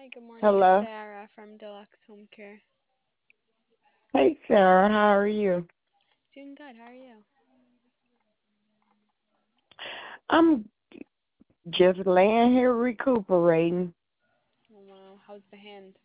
Hi, good morning. It's Hello. Sarah from Deluxe Home Care. Hey, Sarah. How are you? Doing good. How are you? I'm just laying here recuperating. Oh, wow. How's the hand?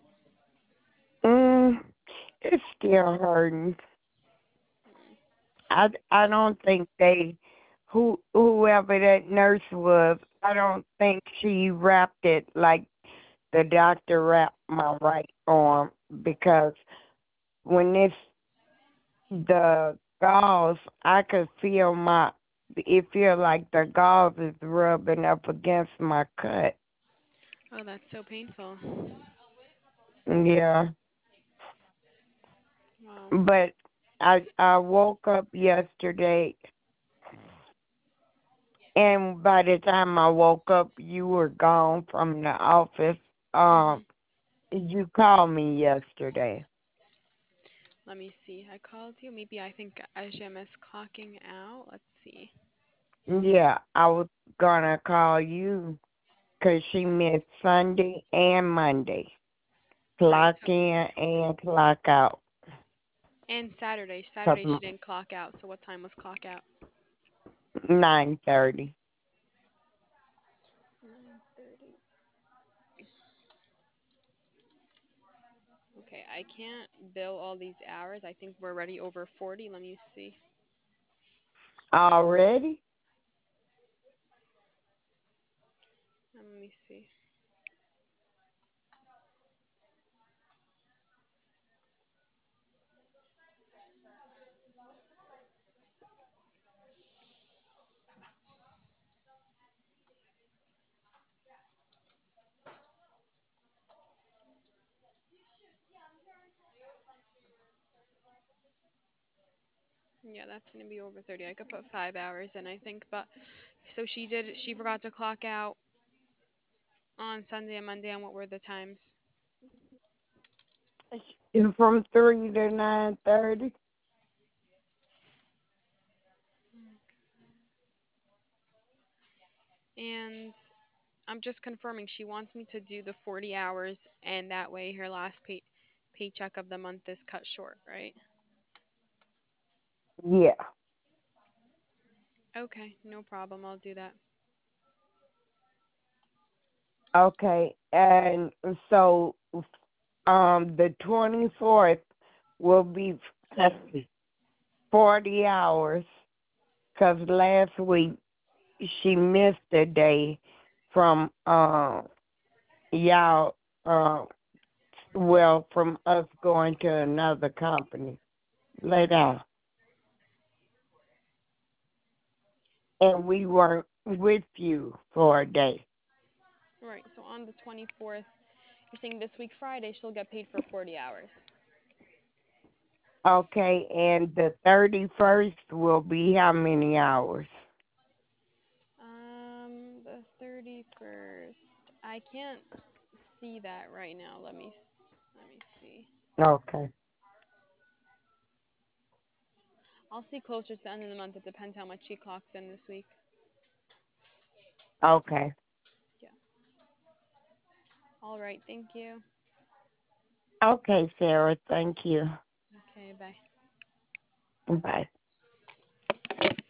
Mm, it's still hurting. Mm. I don't think whoever that nurse was, I don't think she wrapped it like the doctor wrapped my right arm because when the gauze, I could feel it feel like the gauze is rubbing up against my cut. Oh, that's so painful. Yeah. Wow. But I woke up yesterday, and by the time I woke up, you were gone from the office. Um, Mhm. you called me yesterday. Let me see. I called you. Maybe I think Ajim is clocking out. Let's see. Yeah, I was gonna call you 'cause she missed Sunday and Monday, Right. clock So, in and clock out. and Saturday. 'Cause Saturday she didn't clock out. So what time was clock out? 9:30. 9:30. Okay, I can't bill all these hours. I think we're already over 40. Let me see. Already? Let me see. Yeah, that's gonna be over 30. I could put 5 hours in, I think, but so she forgot to clock out on Sunday and Monday, and what were the times? From 3 to 9:30. And I'm just confirming she wants me to do the 40 hours, and that way her last paycheck of the month is cut short, right? Yeah. Okay, no problem. I'll do that. Okay. And so the 24th will be 40 hours because last week she missed a day from y'all, from us going to another company. Lay down. And we weren't with you for a day. Right, so on the 24th, you're saying this week Friday she'll get paid for 40 hours. Okay, and the 31st will be how many hours? The 31st. I can't see that right now. Let me see. Okay. I'll see closer to the end of the month. It depends how much she clocks in this week. Okay. Yeah. All right. Thank you. Okay, Sarah. Thank you. Okay. Bye. Bye.